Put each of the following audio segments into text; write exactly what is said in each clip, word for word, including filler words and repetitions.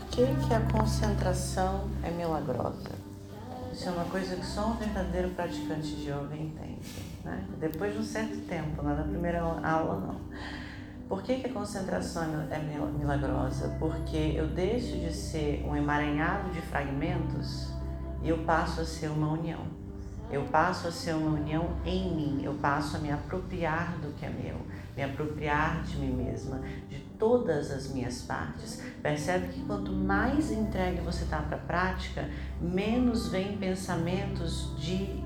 que que a concentração é milagrosa? Isso é uma coisa que só um verdadeiro praticante de yoga entende, né? Depois de um certo tempo, não é na primeira aula não. Por que que a concentração é milagrosa? Porque eu deixo de ser um emaranhado de fragmentos e eu passo a ser uma união. Eu passo a ser uma união em mim, eu passo a me apropriar do que é meu, me apropriar de mim mesma, de todas as minhas partes. Percebe que quanto mais entregue você está para a prática, menos vem pensamentos de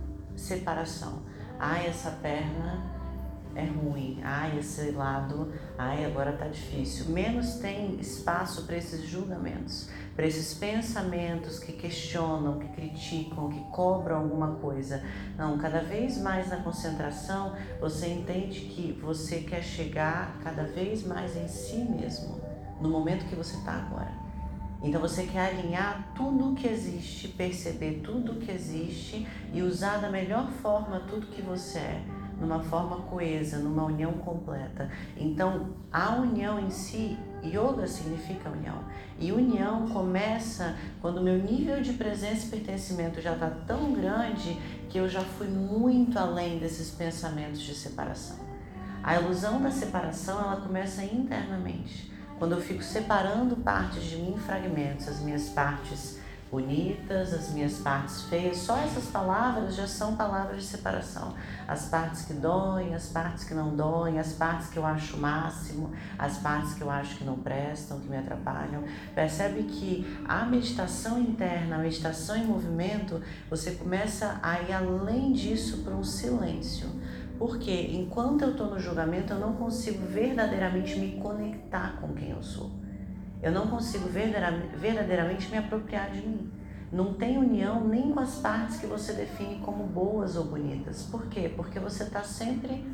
separação. Ai, essa perna é ruim, ai, esse lado, ai, agora tá difícil. Menos tem espaço para esses julgamentos, para esses pensamentos que questionam, que criticam, que cobram alguma coisa. Não, cada vez mais na concentração, você entende que você quer chegar cada vez mais em si mesmo, no momento que você está agora. Então você quer alinhar tudo que existe, perceber tudo que existe e usar da melhor forma tudo que você é, numa forma coesa, numa união completa. Então, a união em si, yoga significa união. E união começa quando o meu nível de presença e pertencimento já está tão grande que eu já fui muito além desses pensamentos de separação. A ilusão da separação, ela começa internamente. Quando eu fico separando partes de mim em fragmentos, as minhas partes bonitas, as minhas partes feias, só essas palavras já são palavras de separação. As partes que doem, as partes que não doem, as partes que eu acho o máximo, as partes que eu acho que não prestam, que me atrapalham. Percebe que a meditação interna, a meditação em movimento, você começa a ir além disso para um silêncio. Porque enquanto eu estou no julgamento, eu não consigo verdadeiramente me conectar com quem eu sou. Eu não consigo verdadeiramente me apropriar de mim. Não tem união nem com as partes que você define como boas ou bonitas. Por quê? Porque você está sempre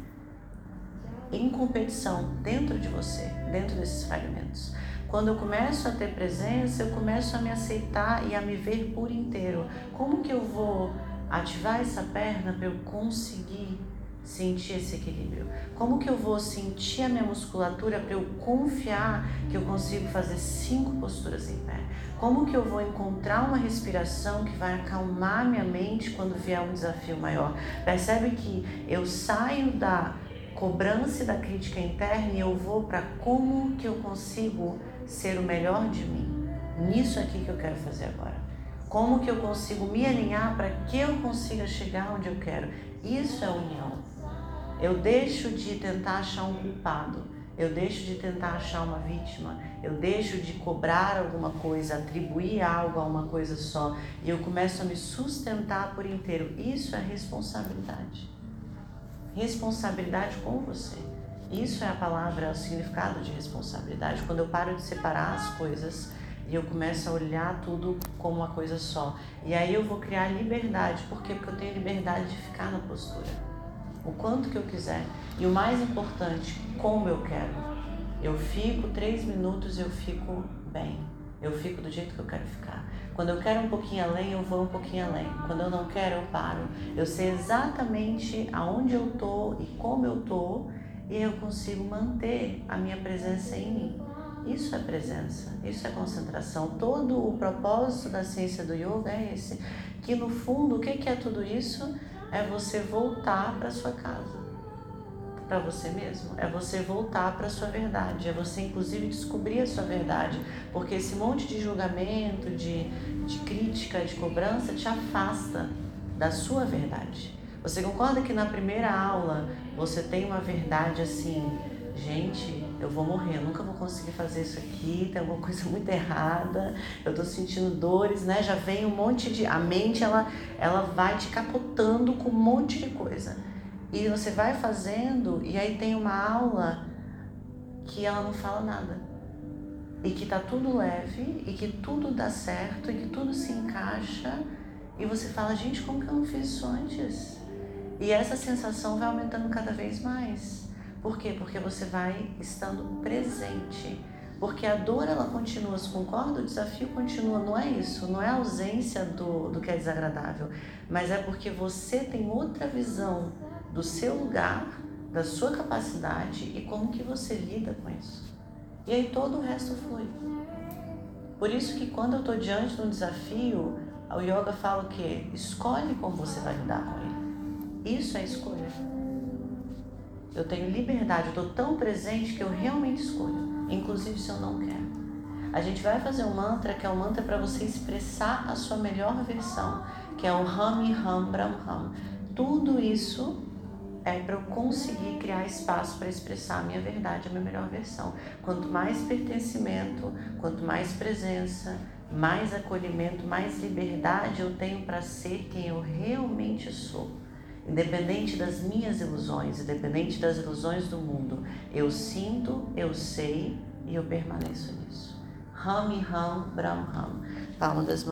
em competição dentro de você, dentro desses fragmentos. Quando eu começo a ter presença, eu começo a me aceitar e a me ver por inteiro. Como que eu vou ativar essa perna para eu conseguir sentir esse equilíbrio? Como que eu vou sentir a minha musculatura para eu confiar que eu consigo fazer cinco posturas em pé? Como que eu vou encontrar uma respiração que vai acalmar minha mente quando vier um desafio maior? Percebe que eu saio da cobrança e da crítica interna e eu vou para como que eu consigo ser o melhor de mim? Nisso aqui que eu quero fazer agora. Como que eu consigo me alinhar para que eu consiga chegar onde eu quero? Isso é união. Eu deixo de tentar achar um culpado, eu deixo de tentar achar uma vítima, eu deixo de cobrar alguma coisa, atribuir algo a uma coisa só e eu começo a me sustentar por inteiro. Isso é responsabilidade. Responsabilidade com você. Isso é a palavra, é o significado de responsabilidade. Quando eu paro de separar as coisas e eu começo a olhar tudo como uma coisa só. E aí eu vou criar liberdade. Por quê? Porque eu tenho liberdade de ficar na postura o quanto que eu quiser. E o mais importante, como eu quero. Eu fico três minutos e eu fico bem. Eu fico do jeito que eu quero ficar. Quando eu quero um pouquinho além, eu vou um pouquinho além. Quando eu não quero, eu paro. Eu sei exatamente aonde eu tô e como eu tô e eu consigo manter a minha presença em mim. Isso é presença, isso é concentração. Todo o propósito da ciência do yoga é esse. Que no fundo, o que é tudo isso? É você voltar para sua casa, para você mesmo, é você voltar para a sua verdade, é você inclusive descobrir a sua verdade, porque esse monte de julgamento, de, de crítica, de cobrança te afasta da sua verdade. Você concorda que na primeira aula você tem uma verdade assim, gente, eu vou morrer, eu nunca vou conseguir fazer isso aqui, tem alguma coisa muito errada, eu tô sentindo dores, né? Já vem um monte de... A mente, ela, ela vai te capotando com um monte de coisa. E você vai fazendo, e aí tem uma aula que ela não fala nada. E que tá tudo leve, e que tudo dá certo, e que tudo se encaixa. E você fala, gente, como que eu não fiz isso antes? E essa sensação vai aumentando cada vez mais. Por quê? Porque você vai estando presente. Porque a dor, ela continua, se concorda? O desafio continua, não é isso, não é a ausência do, do que é desagradável, mas é porque você tem outra visão do seu lugar, da sua capacidade e como que você lida com isso. E aí todo o resto flui. Por isso que quando eu estou diante de um desafio, o yoga fala o quê? Escolhe como você vai lidar com ele. Isso é escolha. Eu tenho liberdade, eu estou tão presente que eu realmente escolho, inclusive se eu não quero. A gente vai fazer um mantra que é um mantra para você expressar a sua melhor versão, que é o Hami Ham Brahm Ham. Tudo isso é para eu conseguir criar espaço para expressar a minha verdade, a minha melhor versão. Quanto mais pertencimento, quanto mais presença, mais acolhimento, mais liberdade eu tenho para ser quem eu realmente sou. Independente das minhas ilusões, independente das ilusões do mundo, eu sinto, eu sei e eu permaneço nisso. Hami Ham Brahm Ham. Palma das mãos.